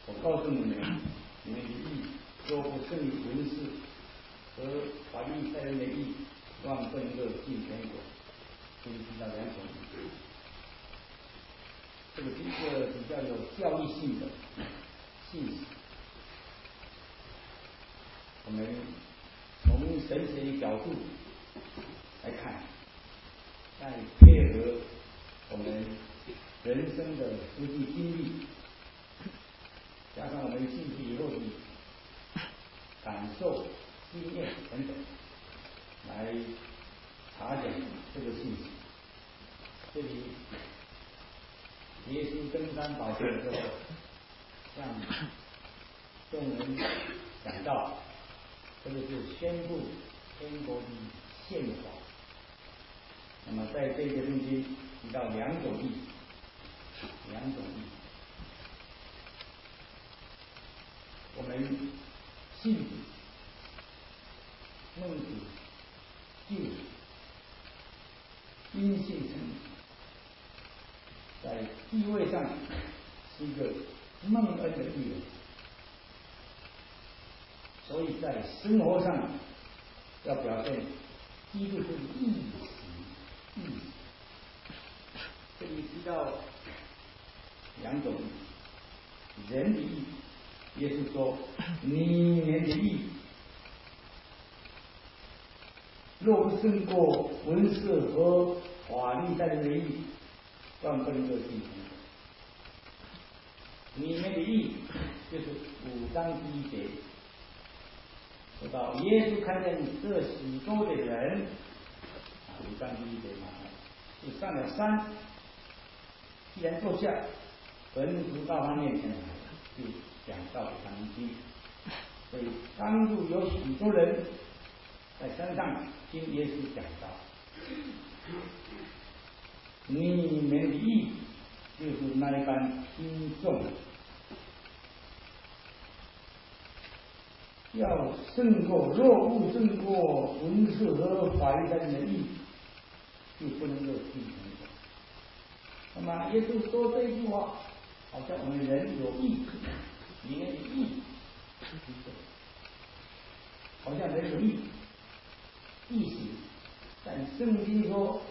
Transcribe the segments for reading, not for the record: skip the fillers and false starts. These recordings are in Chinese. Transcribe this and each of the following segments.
我告诉你们，你们的义若不胜于文士和法利赛人的义，望奔乐进天国。这里提到两种义，这个第一个比较有教育性的信息，我们从神学的角度来看，再配合我们人生的实际经历，加上我们进去以后的感受、经验等等，来查讲这个信息。这里耶稣登山宝训的时候，向众人讲道，这个是宣布天国的宪法。那么在这个中间提到两种义，我们信子、孟子、旧子因信称义，在地位上是一个蒙恩的义人，所以在生活上要表现基督徒的义行。这里提到两种义，人的义，耶稣说：“你们的义，若不胜过文士和法利赛人的义，断不能够进天国。”你们的义就是5章第1节，说到耶稣看见这许多的人，5章第1节嘛，就上了山，既然坐下，门徒到他面前来，就讲道给他们听。所以当中有许多人在山上听耶稣讲道。你们的义就是那一般听众，要胜过，若不胜过文士和法利赛人的义，就不能够进天国。那么耶稣说这句话，好像我们人有义，里面的义，好像人有义，义行。但圣经说，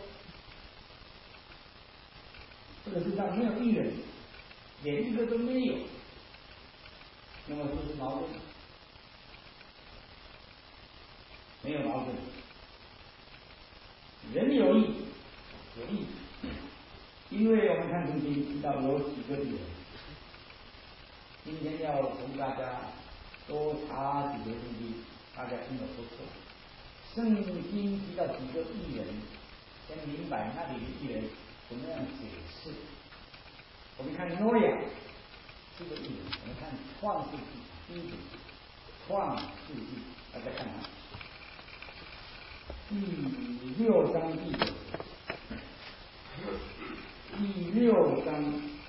这个世上没有义人，连一个都没有。那么这是矛盾？没有矛盾。人有义，因为我们看圣经提到有几个义人。今天要同大家多查几个圣经，大家听得不错。圣经提到几个义人，先明白那里的义人怎么样解释。我们看挪亚是个义人，我们看创世纪第1节，创世纪，大家看看第6章第9节，第6章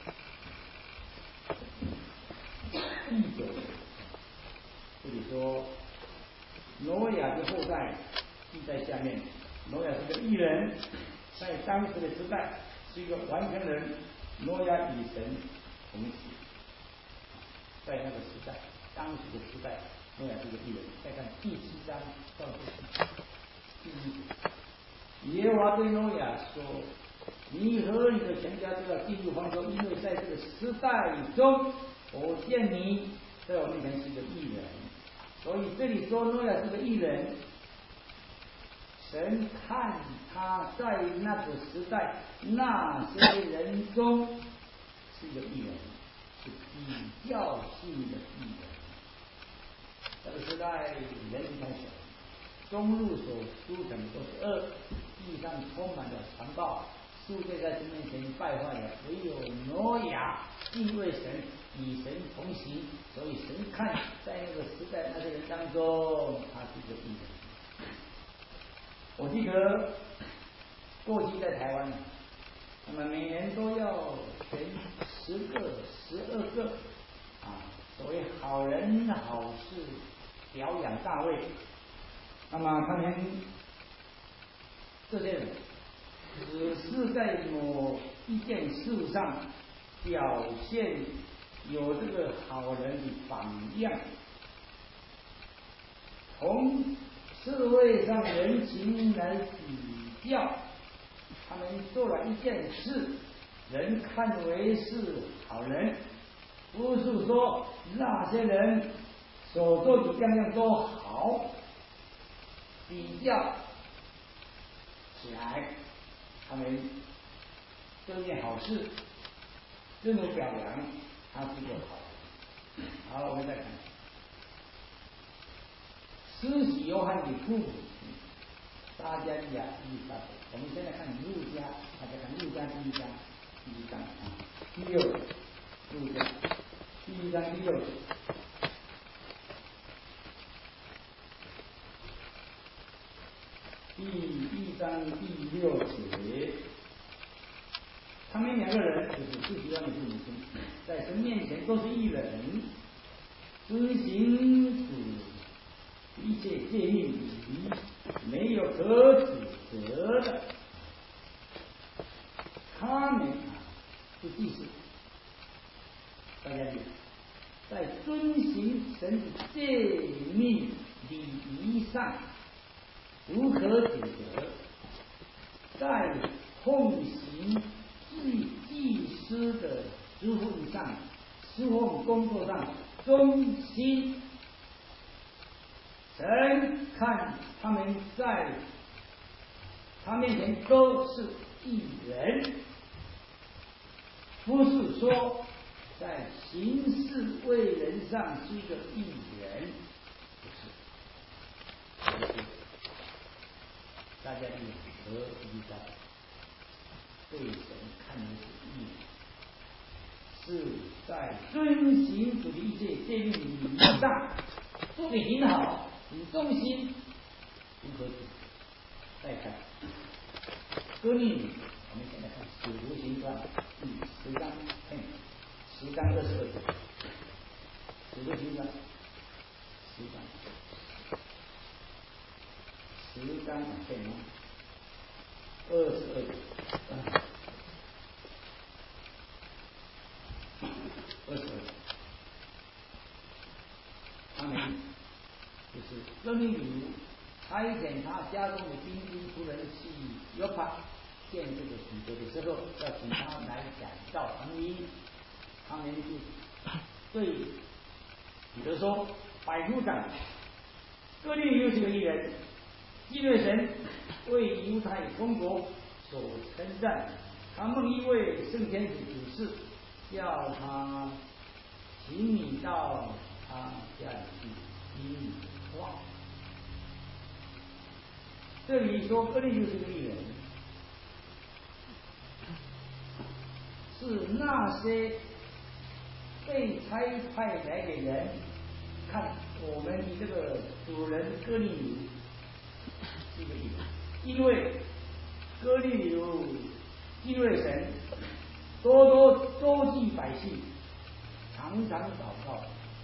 第9节，这里说挪亚的后代记在下面。挪亚是个义人，在当时的时代是一个完全人。挪亚与神同行，在那个时代，当时的时代，挪亚是个义人。再看第7章到第1节，耶和华对挪亚说：“你和你的全家都要进入方舟，因为在这个时代中，我见你在我面前是个义人。”所以这里说挪亚是个义人，神看他在那个时代那些人中是一个义人，是比较性的义人。这个时代人太小，中路所书成都是恶，地上充满了残暴，世界在神面前败坏了，唯有挪亚敬畏神，与神同行，所以神看在那个时代那些人当中，他是一个义人。我记得过去在台湾，那么每年都要选10个、12个所谓好人好事表扬大会。那么他们这些人只是在某一件事上表现有这个个好人的榜样。从社会上人情来比较，他们做了一件事，人看为是好人，不是说那些人所做的样样都好，比较起来，他们做一件好事，这种表扬，他是个好人。好，我们再看。施洗约翰的父母亲，撒迦利亚、伊丽莎白。我们现在看路加，大家看路加第一章第6节，路加第1章第6节。第1章第6节，他们2个人就是施洗约翰的父母亲，在神面前都是义人，遵行主一切诫命里没有可指责的。他们是祭司，大家记得，在遵行神的诫命礼仪上无可指责，在奉行祭司的职分上、侍奉工作上忠心。神看他们在他面前都是义人，不是说在行事为人上是一个义人，不是。大家以和一在对神看为是义人，是在遵行主的一切诫命礼仪上做得很好。很忠心，如何？再看哥林语，我们现在看《使徒行传》第10章，10章22节，《使徒行传》10章22节，22节，他们。就是哥尼流差遣他家中的兵丁仆人去约帕见这个彼得的时候，要请他来讲道福音。他们就对彼得说：“百夫长，哥尼流是个义人，基督神为犹太公国所称赞。他梦一位圣天使指示，叫他请你到他家里去听你的话。”这里说哥尼流是个义人，是那些被差派来的人看我们的这个主人哥尼流是个义人，因为哥尼流敬畏神，多多周济百姓，常常祷告，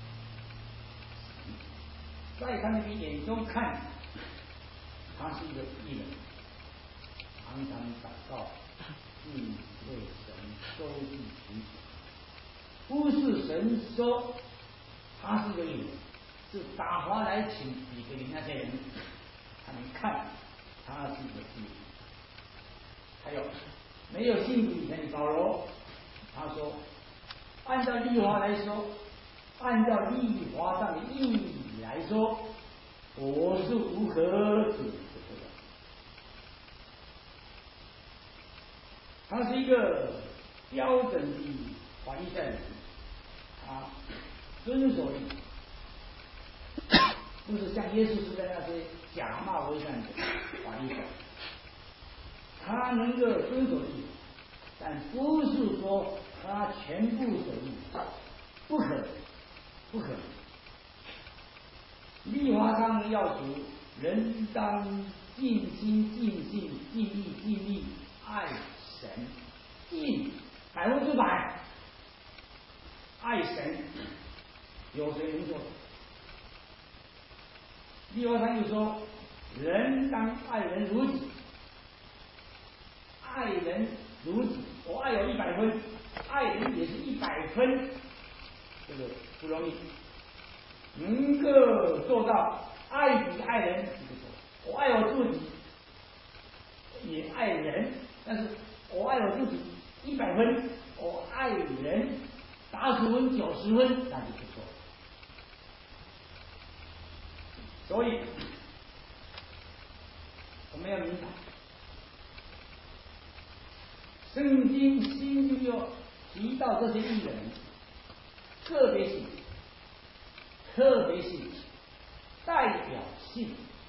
在他们的眼中看，他是一个义人，常常祷告，敬畏神，周济贫穷。不是神说他是个义人，是打发来请彼得的那些人，他们看他是个义人。还有没有信主以前的保罗，他说按照律法来说，按照律法上的意义来说，我是无可指责的。他是一个标准的法利赛人，他遵守律，不是像耶稣时代那些假冒为善的法利赛人。他能够遵守律，但不是说他全部守律，不可能，不可能。律法上要求人当尽心、尽性、尽意、尽力爱神，尽100%爱神，有谁能做？律法上就说人当爱人如己。爱人如己，我爱有100分，爱人也是100分，这个不容易。能够做到爱己爱人，我爱我自己，也爱人，但是我爱我自己100分，我爱人80分、90分，那就不错。所以我们要明白，圣经新约有提到这些艺人个别性、特别性、代表性，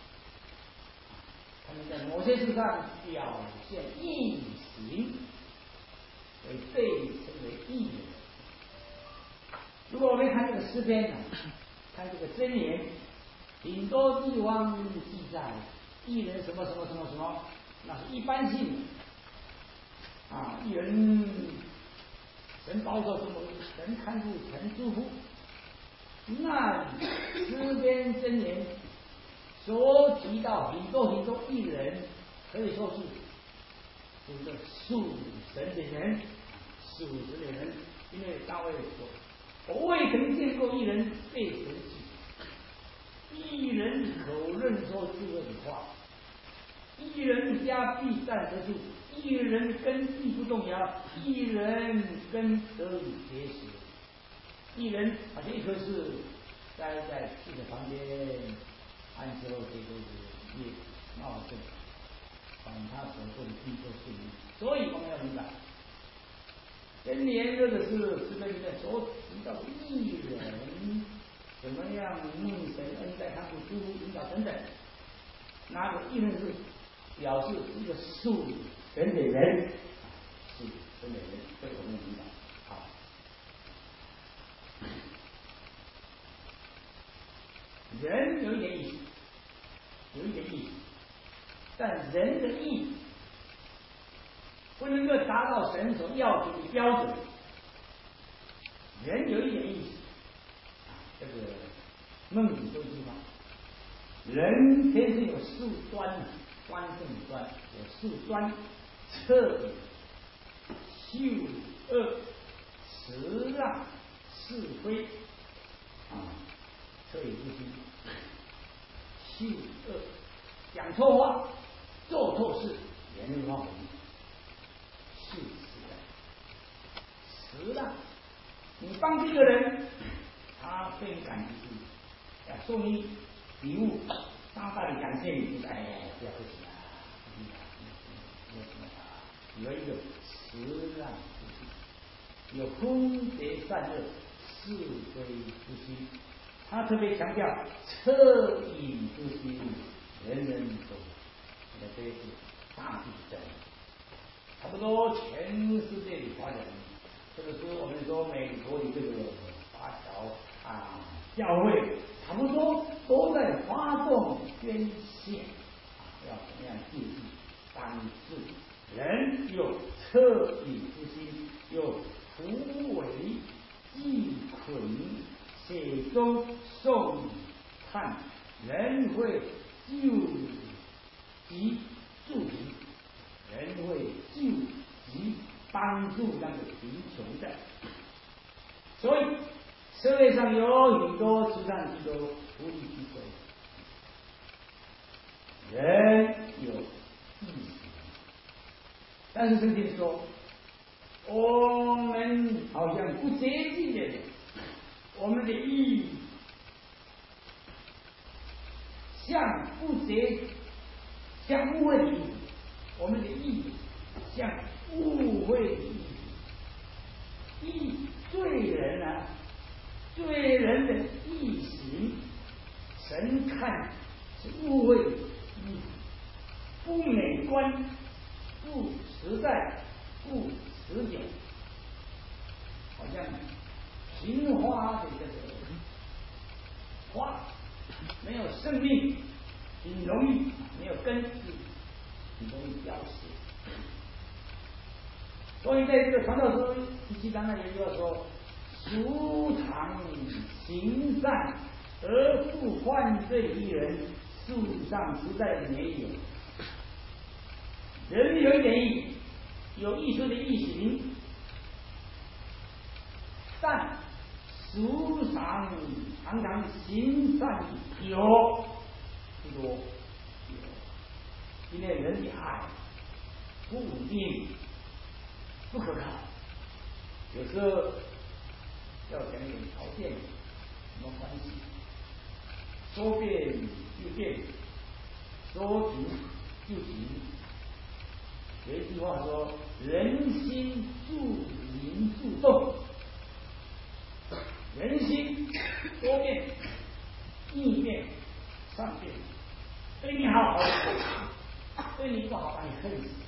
他们在某些事上表现异形，所以被称为艺人。如果我们看这个诗篇呢，看这个箴言，很多地方记载艺人什么什么什么什么，那是一般性的啊，艺人神保守什么，神看顾，神祝福。那诗篇箴言所提到很多艺人，可以说是这个属神的人，属神的人，因为大卫说：“我未曾见过艺人被神喜，艺人口认说智慧的话，艺人家必站得住，艺人根必不动摇，艺人根得以结实。”艺人好像一棵树栽在树的旁边，安息后结果子叶茂盛，凡他所做的必都顺利。所以我们要明白，箴言这个是诗篇里面所提到的艺人怎么样蒙神恩待他们祝福引导等等，那个艺人是表示一个属神的人，属神的人，这个我们明白。好。人有一点意思，但人的意不能够达到神所要求的标准。人有一点意思，这个孟子说一句话：人天生有四端，端正的端，有四端，彻底、秀恶、辞让、是非啊，彻底不行。秀恶，讲错话，做错事，言语妄为，秀辞让。你帮这个人，他非常感激你，要送你礼物，大大的感谢你，哎呀，不要客气啊，有一个辞让之心，有分别善恶、是非之心。他特别强调恻隐之心，人人都有，这是大地震。差不多全世界的华人，这个是我们说美国的这个华侨教会，差不多都在发动捐献要怎么样救济帮助人，有恻隐之心，有扶危济困。写中送看，人会救急助贫，人会救急帮助那个贫穷的。所以社会上有很多慈善机构、福利机构，人有意识，但是圣经说，我们好像不接近的人。我们的意像误解、像误会的意，我们的意像误会的意，罪人啊，罪人的意行，神看是误会的意，不美观，不实在，不持久，好像平花的这个花没有生命，很容易没有根基，很容易凋谢。所以在这个传道书第7章那里就说：孰常行善而不犯罪的人，树上实在的没有。人有一点意，有艺术的意行，但孰常常常行善有不多，因为人的爱不稳定，不可靠，有时候要讲点条件，什么关系，说变就变，说停就停。有一句话说：“人心助民助动。”人心多变，易变，善变。对你好好，对你不好把你恨死。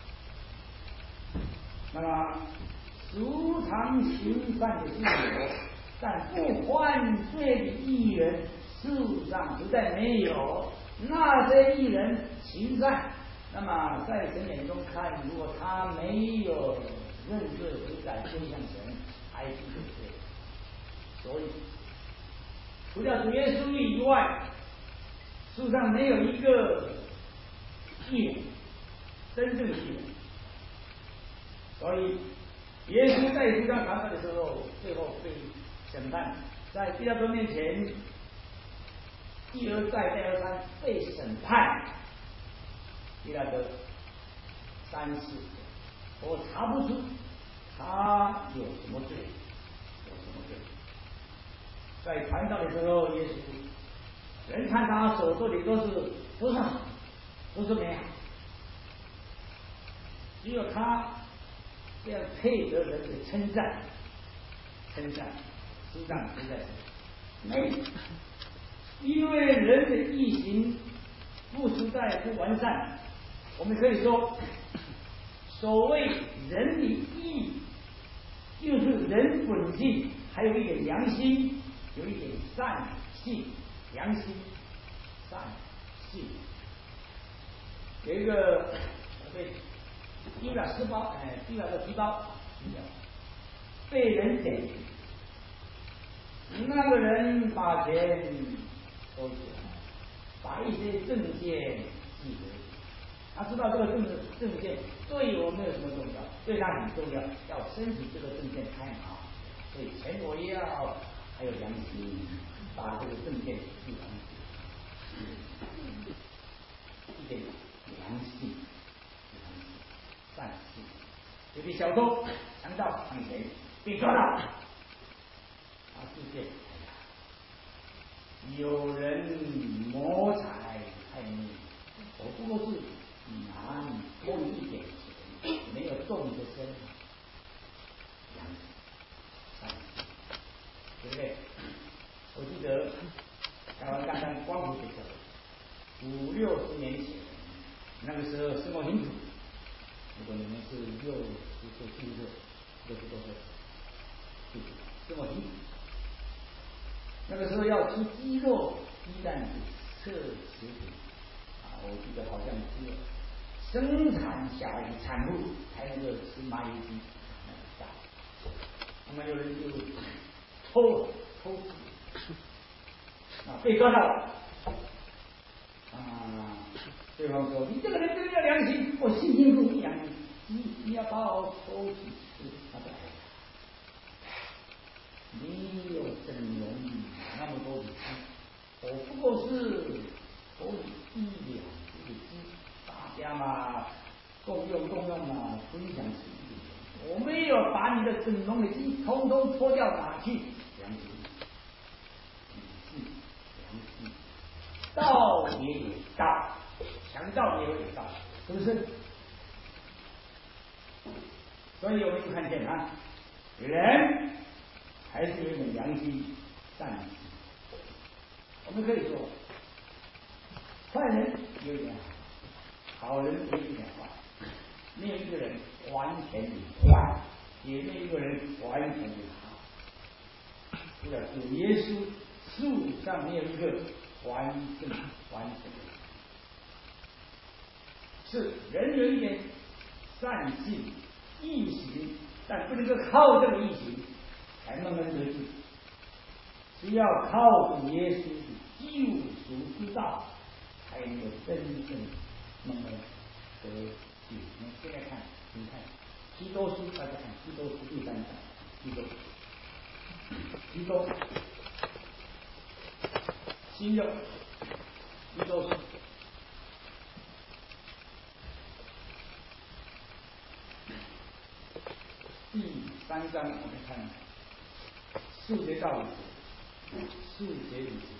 那么，时常行善的是有，但不犯罪的义人，事实上实在没有。那些义人行善，那么在神眼中看，如果他没有认罪悔改归向神，还是有罪。所以，除了主耶稣以外，世上没有一个义人，真正的义人。所以，耶稣在世上传道的时候，最后被审判，在彼拉多面前一而再再而三被审判。彼拉多3次，我查不出他有什么罪，有什么罪。在传道的时候，耶稣人看他所做的都是好，都是美好，只有他这样配得人的称赞，实际上是没，因为人的义行不实在不完善，我们可以说，所谓人的义，就是人本性还有一点良心，有一点善性，良心、善性。有一个被丢了10包，丢了个皮包，被人捡去。那个人把钱收起来，把一些证件寄回去。他知道这个证件对我没有什么重要，对他很重要，要申请这个证件开好，所以钱我要，还有良心，把这个证件寄还去。一点良心，善心。有的小偷强盗抢钱被抓到，他出现，有人谋财害命，我不过是拿你多一点钱，没有动你的身，良心善心，对不对？我记得台湾刚刚光复的时候，50、60年前，那个时候生活很苦。如果你们是60岁、70岁、60多岁，生活很苦。那个时候要吃鸡肉、鸡蛋是奢侈品我记得好像是生产小孩的产妇才能够吃蚂蚁鸡，那么有人就偷被抓到了对方说：“你这个人真有良心，我辛辛苦苦养你，你要把我偷去吃？”他说：“你有整容那么多的鸡，我不过是投你1、2只的鸡，大家嘛共用嘛，分享吃一点。我没有把你的整容的鸡统统脱掉拿去，良心。”道也有道，强盗也有道，是不是？所以我们就看见人还是有一点良心、善心。我们可以说，坏人有一点好，好人有一点坏，没有一个人完全的坏，也没有一个人完全的好。除了主耶稣，世上没有一个完全的，是人有一点善性义行，但不能够靠这个义行才慢慢得救，只要靠主耶稣的救赎之道，才能够真正慢慢得救。我们现在看，提多书，大家看提多书第3章，提多。 新的宇宙史。第3章我们看数学道理，数学理学。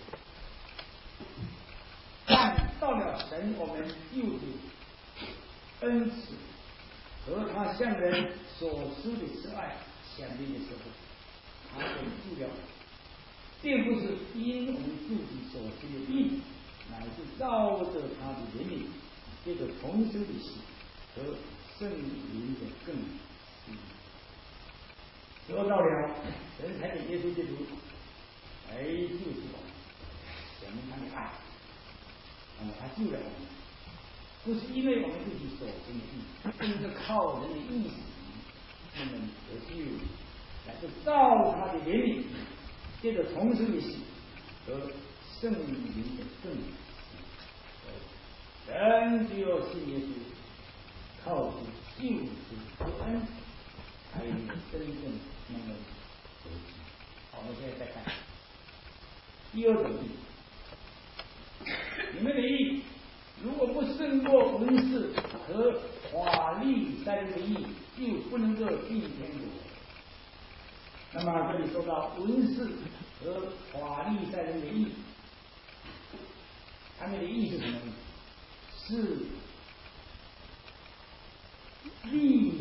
但到了神我们救主恩慈和他向人所施的慈爱强烈的时候，他给助了，并不是因我们自己所行的义，乃是照着他的怜悯，借着重生的喜和圣灵的更新。得到了神才给耶稣基督来救赎我们，显明他的爱。那么他救了我们，不是因为我们自己所行的义，不是靠人的义行我们得救，乃是照他的怜悯，借着重生的喜和圣灵的更新。人只有信耶稣，靠主救赎之恩，才能真正能够得救。好，我们现在再看第2种义。你们的义如果不胜过文士和法利赛人的义，就不能够进天国。那么这里说到文士和法利赛人的义，他们的义是什么？是立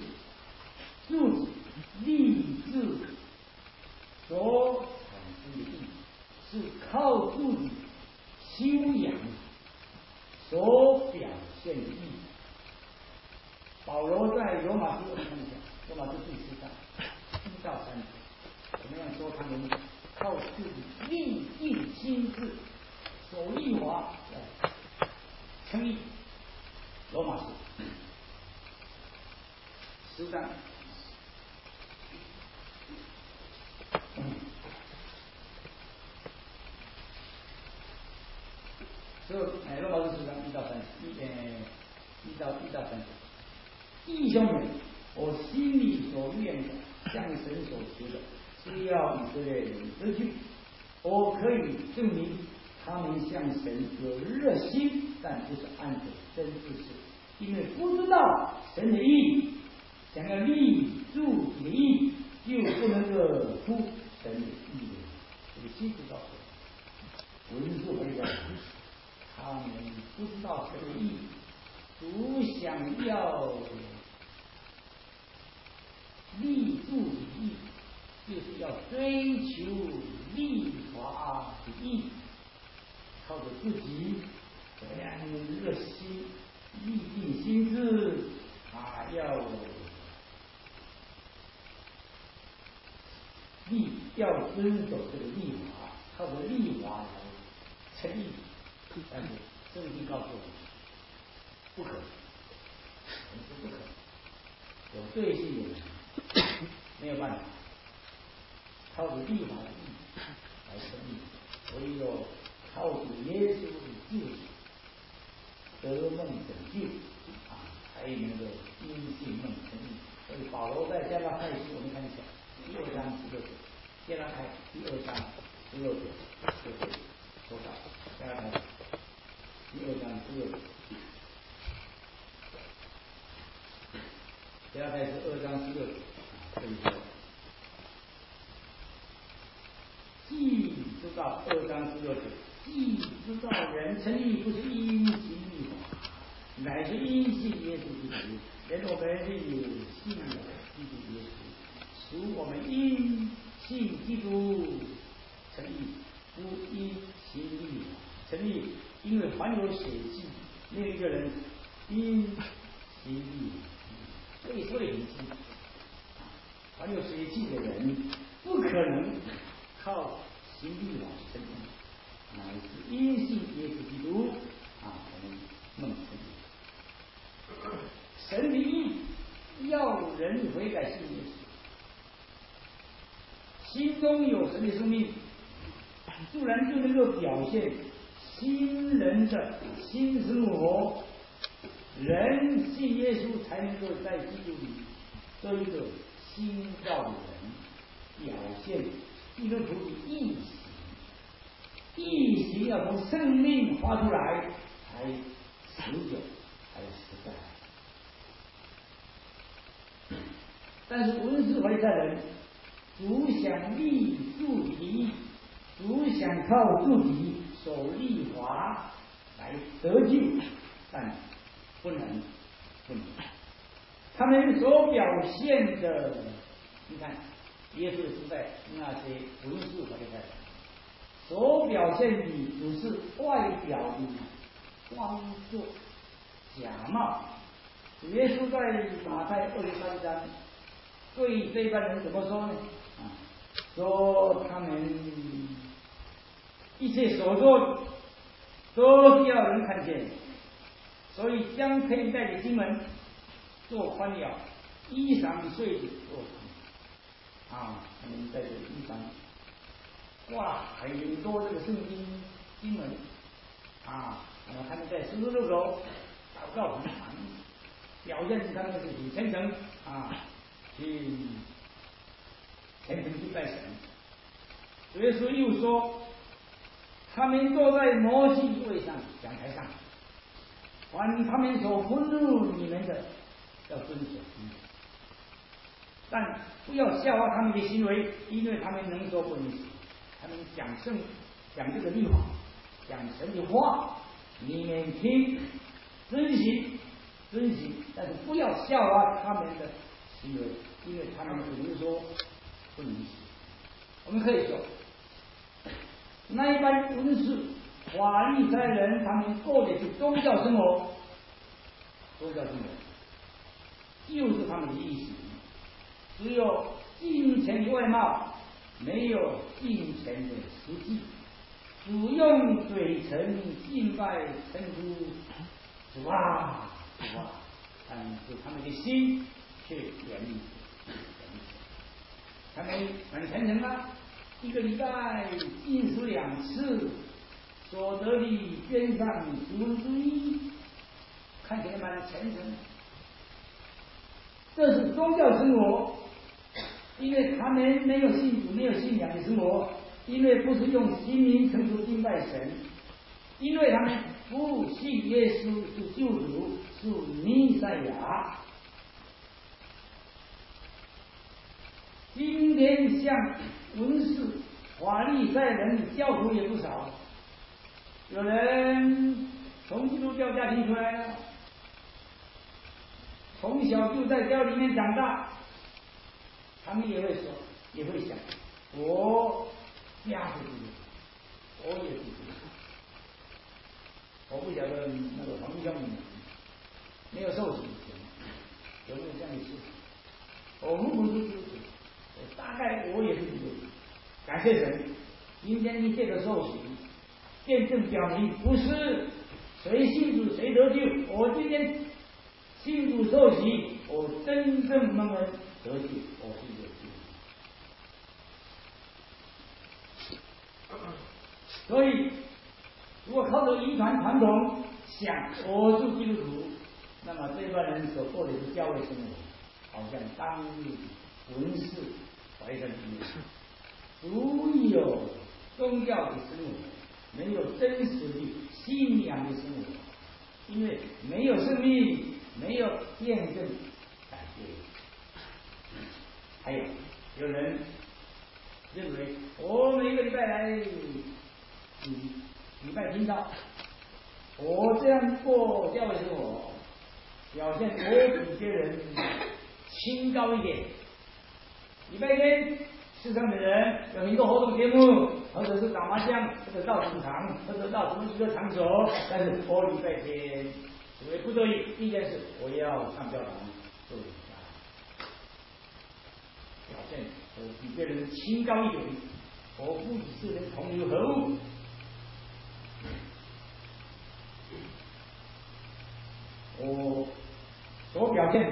志所产生的义，是靠自己修养所表现的义。保罗在罗马书，我们看一下，罗马书第4章1到3节，怎么样说他们靠自己立定心志，所立华称义。罗马书10章。罗马书10章1到3节，弟兄们，我心里所愿的，向神所求的，是要以色列人得救。我可以证明他们向神有热心，但不是按着真知识，因为不知道神的意，想要立住自己的意，就不能够出神的意的。这个清楚告诉文字回答，他们不知道神的意，只想要立住的意，就是要追求立法的意，靠着自己这样热心立定心志，要遵守这个立法，靠着立法来称义。但是圣经告诉我们，不可能，是不可能。有罪性的人没有办法靠着立法的义来称义，唯有靠着耶稣的救赎得梦拯救才能够因信梦称义。所以保罗在加拉太书，我们看一下第2章16节，加拉太第2章16节就会说到加拉太第2章16节。加拉太是2章16节，这里说，既知道2章16节，既知道人称义不是因行律法，乃是因信耶稣基督。人我们是有信仰基督耶稣，使我们因信基督称义，不因行律法称义。因为凡有血气，另一个人因行律法，所以说得很清楚，凡有血气的人不可能靠行律法称义，乃是因信耶稣基督才能弄成义。神的义要人悔改信耶稣，心中有神的生命，自然就能够表现新人的新生活。人信耶稣才能够在基督里做一个新造的人，表现基督徒的义行。 意行要从生命发出来，才持久，才实在。但是文士法利赛人主想立自己，主想靠自己守律法来得救，但不能。他们所表现的，你看耶稣时代那些文士法利赛人所表现的只是外表的装作假冒。耶稣在马太23章对这班人怎么说呢？说他们一切所做都是要人看见，所以将佩戴的经文做宽了，衣裳碎的做长。他们在这衣裳，哇，很多这个圣经经文那么他们在十字路口祷告很长，表现他们自己虔诚去虔诚去拜神。耶稣又说，他们坐在摩西位上讲台上，凡他们所吩咐你们的，要遵守。但不要笑话他们的行为，因为他们能说不能行。他们讲这个律法，讲神的话，你们听，遵行，但是不要笑话他们的行为，因为他们只能说不能行。我们可以说，那一般文士、法利赛人，他们过的是宗教生活，就是他们的意思。只有金钱的外貌，没有金钱的实际。只用嘴唇敬拜称呼主啊，但是他们的心却远离。他们很虔诚一个礼拜禁食2次，所得的捐上1/10，看起来蛮虔诚。这是宗教生活，因为他们没有信主，没有信仰的生活，因为不是用心灵诚实敬拜神，因为他们不信耶稣是救主，是弥赛亚。今天像文士、法利赛人教徒也不少，有人从基督教家庭出来了，从小就在教里面长大，他们也会说，也会想，我家是基督徒，我也是基督徒。我不晓得那个黄兄没有受洗以前有没有这样的事情。我父母是基督徒，大概我也是基督徒。感谢神，今天你这个受洗，见证表明不是谁信主谁得救。我今天信主受洗，我真正那么得救，我是一个基督徒。所以，如果靠着遗传传统想我是基督徒，那么这帮人所过的是教会生活，好像当日文士怀着一样，只有宗教的生活，没有真实的信仰的生活，因为没有生命，没有见证改变。还有人认为我每个礼拜来礼拜听到，我这样过教会生活，表现我比别人清高一点。礼拜天世上的人有很多活动节目，或者是打麻将，或者到赌场，或者到什么娱乐场所，但是我礼拜天因为不得已，第一件事我要上教堂做表现我比别人清高一点，我不只是能同流合污。我所表现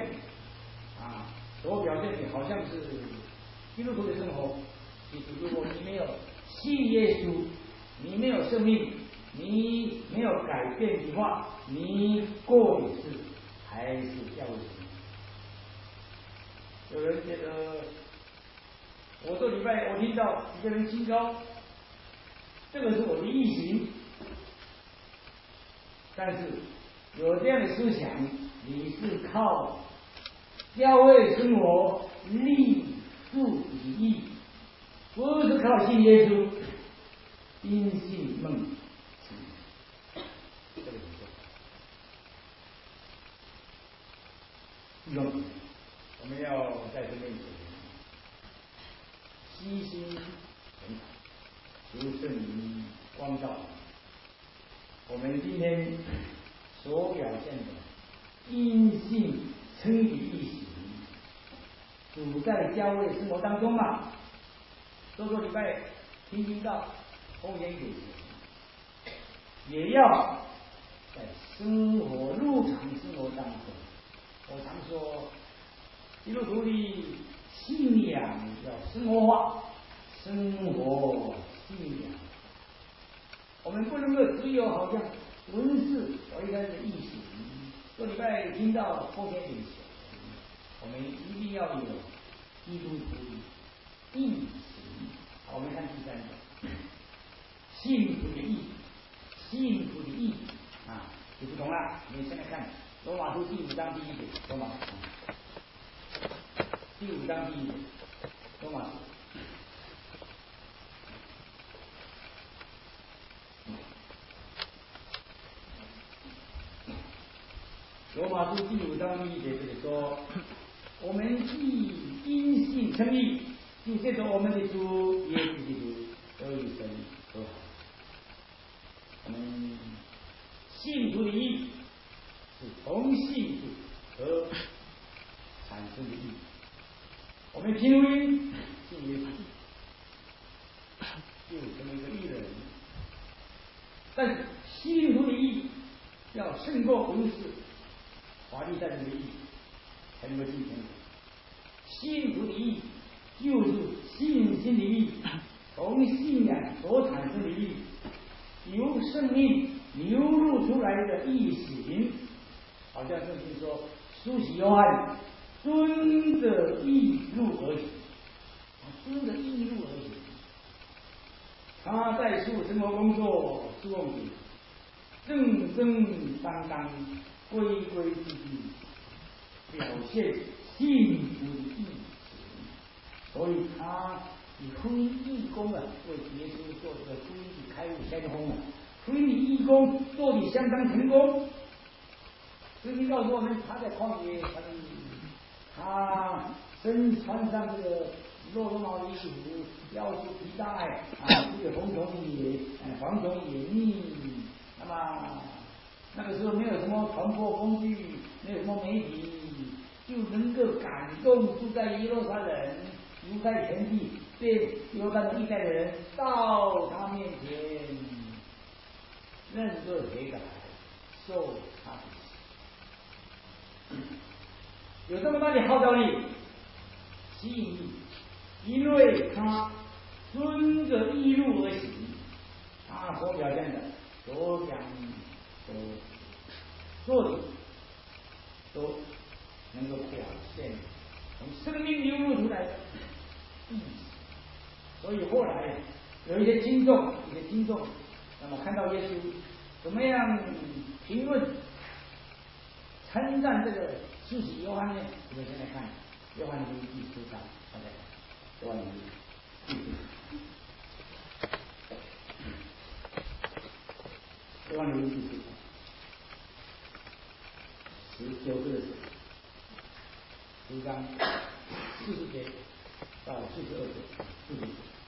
的好像是基督徒的生活。其实如果你没有信耶稣，你没有生命，你没有改变的话，你过的是还是教会。有人觉得我这礼拜我听到几个人清高， 这个是我的意行。但是有这样的思想，你是靠教会生活立树以义，不是靠信耶稣，因信梦成。这个很重要。我们要在这边悉心诚恳，如圣灵光照。我们今天所表现的因信称义义行，主在教会生活当中嘛，多个礼拜听到后天给也要在生活日常生活当中。我常说，基督徒的信仰要生活化，生活信仰。我们不能够只有好像文字我一开始意行，这礼拜听到后天领袖，我们一定要有基督徒的意行。我们看第三个，幸福的意，幸福的意啊，就不同了。我们现在看罗马书第5章第1节，罗马书第5章第1节，罗马书。罗马书第5章第1节这里说，我们既因信称义，就借着我们的主耶稣基督得与神和好。我们信徒的义是从信主而产生的义。我们听福音信耶稣，就成为一个义人。但是信徒的义要胜过文士法律战争的义，才能够进天国。信徒的义就是信心的义，从信仰所产生的义，由生命流露出来的义行。好像圣经说，施洗约翰遵着义路而行，遵着义路而行。他在世生活工作侍奉主，正正当当，规规矩矩，表现幸福的义行。所以他以婚义工啊，为耶稣做这个婚义开悟先锋啊，婚义义工做得相当成功。圣经告诉我们，他在旷野，他身穿上这个骆驼毛衣服，腰束皮带啊，这个红虫也黄虫也逆。那么那个时候没有什么传播工具，没有什么媒体，就能够感动住在耶路撒冷犹太全地被犹太的一代的人到他面前认罪悔改，受他的有这么大的号召力、吸引力，因为他遵着义路而行，他所表现的、所讲、所做的，都能够表现从生命流露出来的意思。所以后来有一些听众，那么看到耶稣怎么样评论、称赞这个施洗约翰呢？我们现在看约翰福音第10章，大家看约翰福音第10章，约翰福音第10章19节10章40节到42节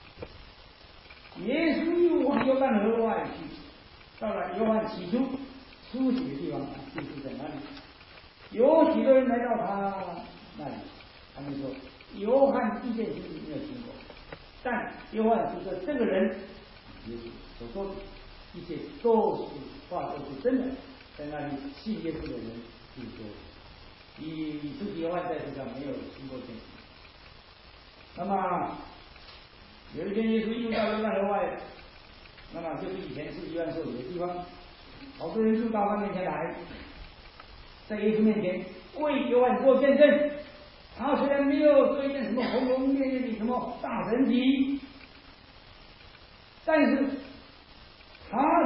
耶稣又往约旦河外去，到了约翰起初出洗的地方，就是在那里。有许多人来到他那里，他们说约翰一件事情没有听过，但约翰就说这个人耶稣所说的一切都是真的，在那里信耶稣的人就说，以施洗约翰在世上没有听过这些。那么有一天耶稣又到约旦河外，那么就是以前施洗约翰所有的地方，好多人就到他面前来，在耶稣面前为约翰做见证。他虽然没有做一件什么轰轰烈烈的什么大神迹，但是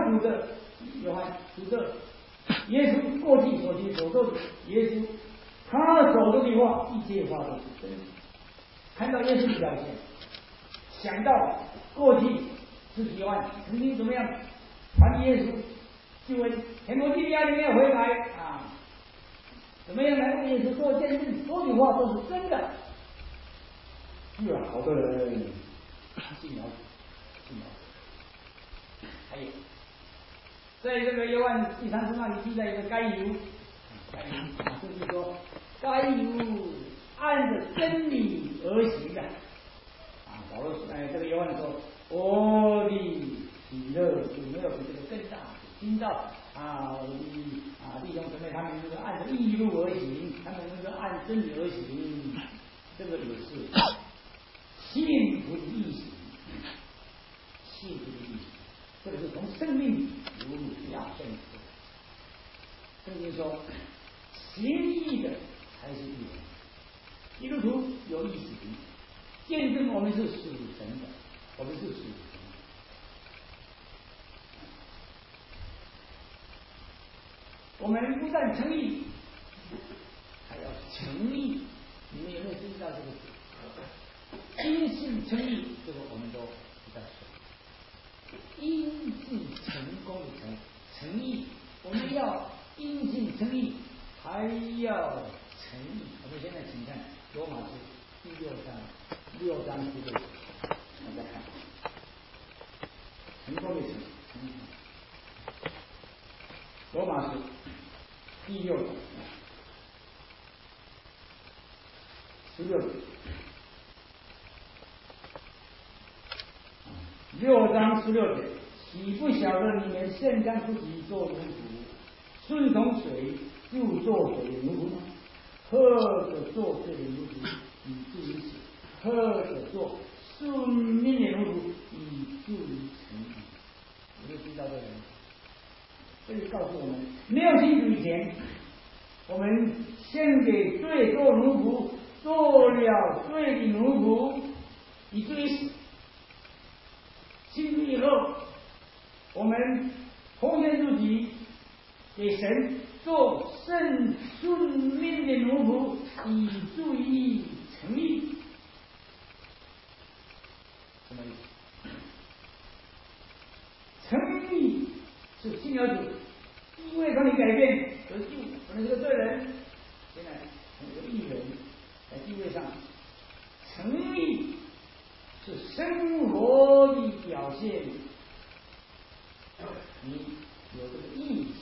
读着约翰读着耶稣过去所行所做的，耶稣他所说的话，一切话都是真的。看到耶稣的表现，想到过去施洗约翰曾经怎么样传耶稣，就问田摩基利亚你没有回来啊？怎么样来为耶稣做见证？所有话都是真的。有好多人信了，还有，在这个约翰第3书那里记载一个该犹，就是说该犹按着真理而行的啊。保罗这个约翰说，我的喜乐就没有比这个更大。听到弟兄姊妹他们那个按着义路而行，他们那个按真理而行，这个也是幸福的意思，幸福的意思，这个是从生命如表现出来。圣经说，行义的才是义人。基督徒有义死的，见证我们是属神的，我们是属神的。我们不但诚意，还要诚意。你们有没有注意到这个字？因信称义，这个我们都知道说，因信成功的诚意，我们要因信称义，还要诚意。我们现在请看罗马书第6章16节，大家看，成功的诚意。罗马书第6章16节。6章16节，岂不晓得你们现在自己做奴仆，顺从谁就做谁的奴仆吗？或者做谁的奴仆，以至于死；或者做顺命的奴仆，以至于成义。有没有知道这个？这里告诉我们，没有信主以前，我们先给罪做奴仆，做了罪的奴仆，以至于死。信主以后，我们奉献自己给神，做顺命的奴仆，以至于成义。什么意思？成义是信了主，因为从你改变得救，可能这个罪人现在成为义人，在地位上成义是生活的表现，你有这个意识。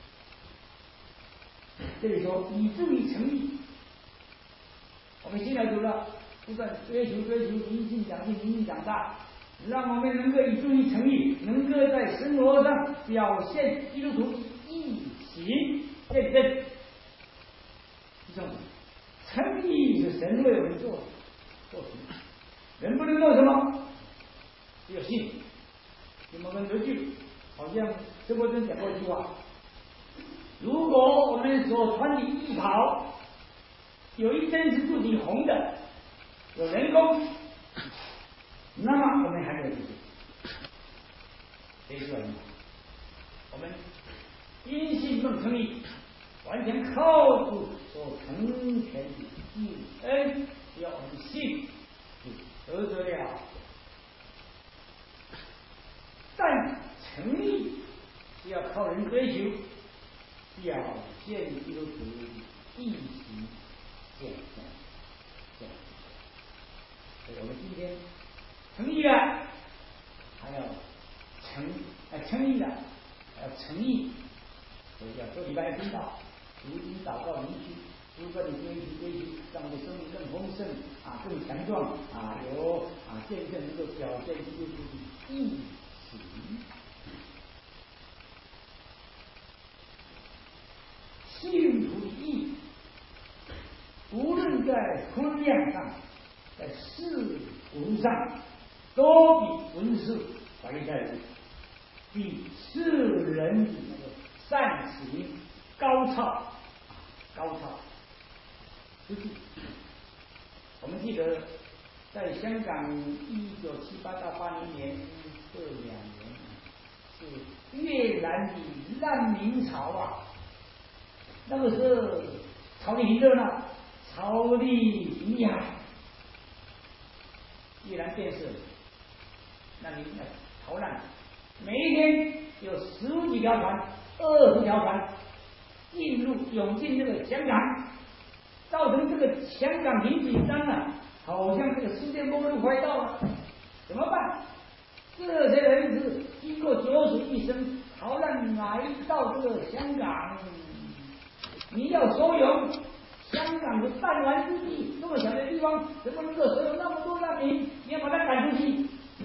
这里说以至于成义，我们现在读了，不断追求灵性长进，灵性长大，让我们能够以至于成义，能够在生活上表现基督徒义行见证。弟兄们，成义是神为我们做什么？人不能做什么？只有信。我们得救，好像周国珍讲过一句话：如果我们所穿的衣袍有一针是自己红的，有人工，那么我们还没有得救。这句话我们因信奉成义，完全靠主所成全的救恩，只要我们信，就得着了。但成义是要靠人追求，表现基督徒义行见证。所以我们今天成义了，还要成义了，还要诚意，所以要做礼拜听到，读经祷告灵修，不断的追求，让我们的生命更丰盛更强壮有见证能够表现基督徒的义行。信徒的义，无论在婚宴上，在事务上，都比文士法利赛人，比世人的那个善行高超。实际，我们记得在香港1978到80年这2年是越然的难民潮啊！那个时候朝里很热闹，朝里很厉害，依然变色，难民逃难，每一天有10几条船、20条船涌进这个香港，造成这个香港很紧张啊，好像这个世界末日快到了，怎么办？这些人是经过九死一生逃难来到这个香港，你要收容香港的弹丸之地，这么小的地方，怎么能够收容那么多难民？你要把他赶出去，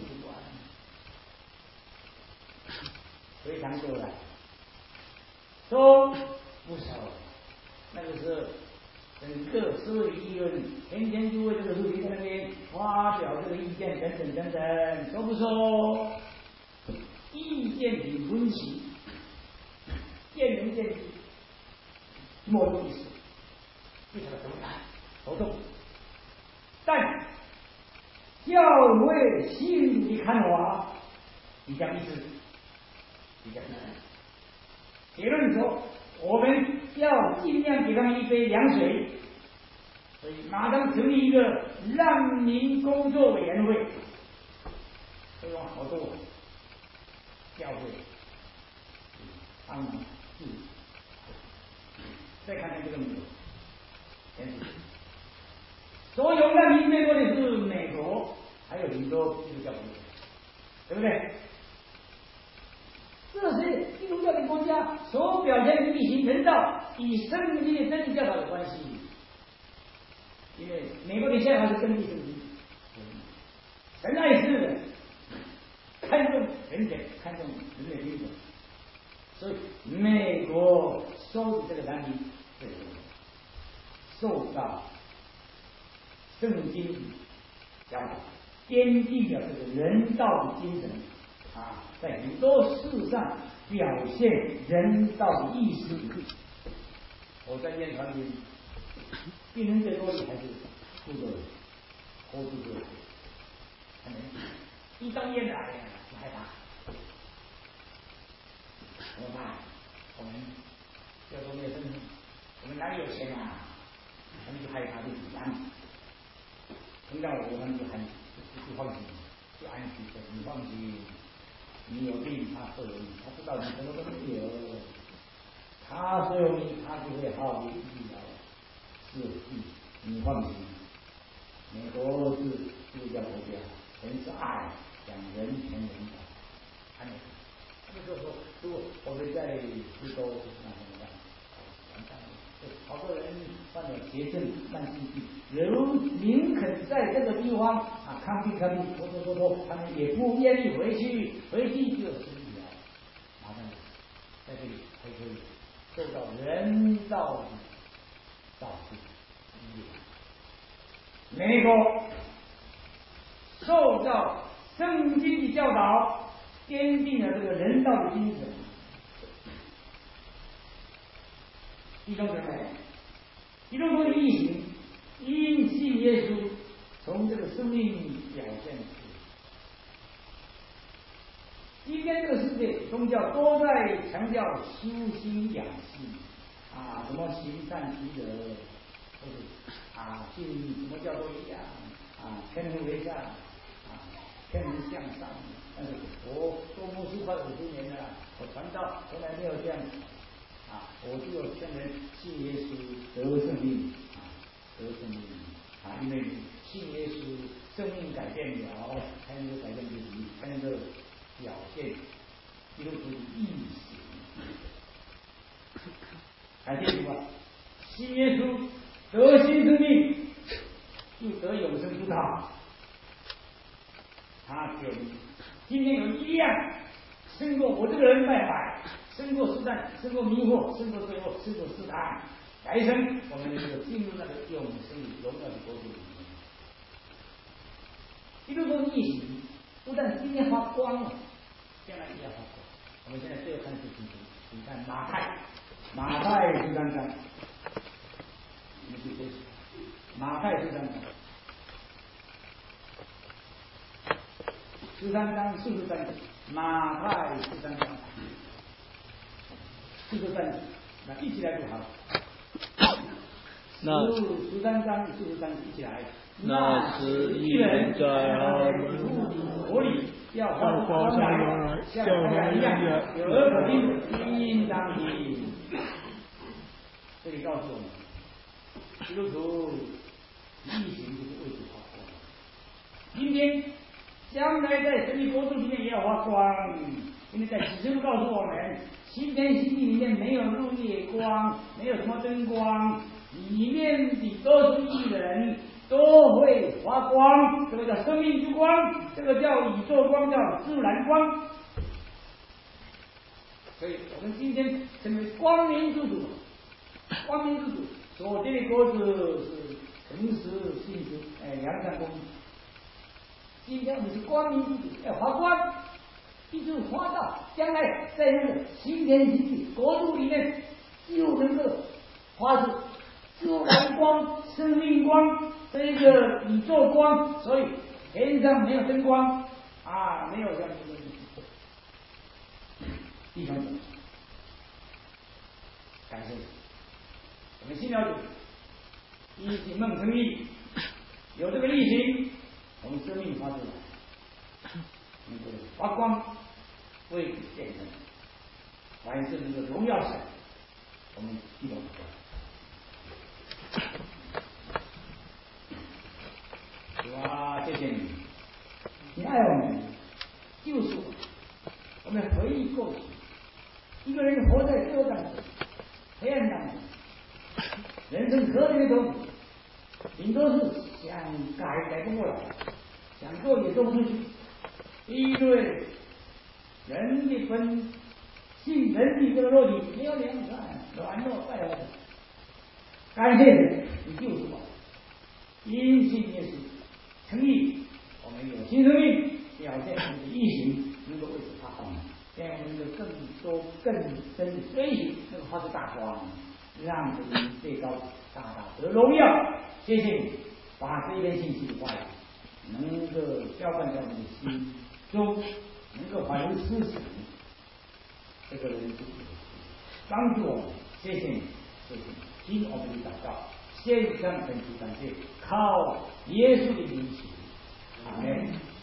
非常多了，说不少。那个时候，整个社会议论，天天就为这个事情在那边发表这个意见，等等等等，说不说？意见很分歧，见仁见智，莫有一说，不晓得怎么办，头痛。但教会信徒的看法比较一致，结论说，我们要尽量给他们一杯凉水，所以马上成立一个难民工作委员会，会用好多教会帮忙治理。再看看这个美国，所有难民最多的是美国，还有很多基督教国家，对不对？这些基督教的国家所表现的异行人道，与圣经的真理教导有关系。因为美国的宪法是根据圣经，神爱世人，看重人权，看重人类平等，所以美国收的这个难民，受到圣经教导，坚定了这个人道的精神。在很多事上表现人道的意识。我在验传里，病人最多的还是肚子人、活肚子人，可能一到验了，就害怕，怎么办？我们要说没有生命，我们哪里有钱啊？他们就害怕，就紧张。听到我们就很就放心，就安心的，你放心。你有病，他收容你，他知道你什么都没有，他收容你，他就会好好的医疗。是，你放心，美国是基督教国家，人是爱，讲人权人道，看见？他就说，如果我们在非洲那怎么办？完蛋了，好多人患了绝症、慢性病，宁肯在这个地方看病，拖，他们也不愿意回去就死了，麻烦了，在这里还可以受到人道的照顾。美国受到圣经的教导，坚定了这个人道的精神。弟兄姊妹，基督徒的义行，因信耶稣，从这个生命表现出。今天这个世界宗教都在强调修心养性什么行善积德，或者信什么叫做一样天人为善天人向上。但是我做牧师快50年了，我传道从来没有这样我只有劝人信耶稣得生命得生命因为信耶稣生命改变了，才能够改变自己，才能够表现基督徒的义行。还记住吧，信耶稣得新生命，就得永生之道。他给今天有一样胜过我这个人拜拜，胜过试探，胜过迷惑，胜过罪恶，胜过试探。来生我们能够进入那个永生荣耀的国度里面。基督徒的义行不但今天发光了，将来也要发光。我们现在最后看的是什么？你看马太13章，马太13章，13章43节，马太13章。 43节，那一起来就好。 那 13章43一起来。 那时一人在他们火里要要发上来， 像太阳一样，有耳可听，应当听。这里告诉我们，基督徒逆行就是为主发光。今天、将来在神的国度里面也要发光，因为在启示录告诉我们，新天新地里面没有日月光，没有什么灯光，里面的都是义人。都会发光，这个叫生命之光，这个叫宇宙光，叫自然光。所以我们今天成为光明之主，光明之主所结的果子是诚实、信实、良善、公义。今天我们是光明之主，要发光，一直发到将来在那个新天新地国度里面，就能够发出自然光、生命光。这一个宇宙光，所以天上没有灯光啊，没有这样的东西。弟兄们，感谢我们新了解，一行梦成义，有这个力行，我们生命发出来，能够发光，为见证，完成这个荣耀神，我们一同。哇，谢谢你，你爱我们，救赎我们。我们回忆过去，一个人活在这当中，黑暗当中，人生可怜的东西，顶多是想改不过来，想做也做不出去，因为人的本性，人的这个肉体没有良善，软弱败坏的。感谢你救赎我，因信耶稣。诚意，我们有新生命，表现我们的义行，能够为主发光，这样我们就更多、更深的追寻，能够发出大光，让我们最高大大得荣耀。谢谢你，把这篇信息的话语，能够浇灌在我们的心中，能够反映思想，这个人帮助我们。谢谢你，谢谢你，听我们的祷告。献上恳求感谢，靠耶稣的名祈，阿门。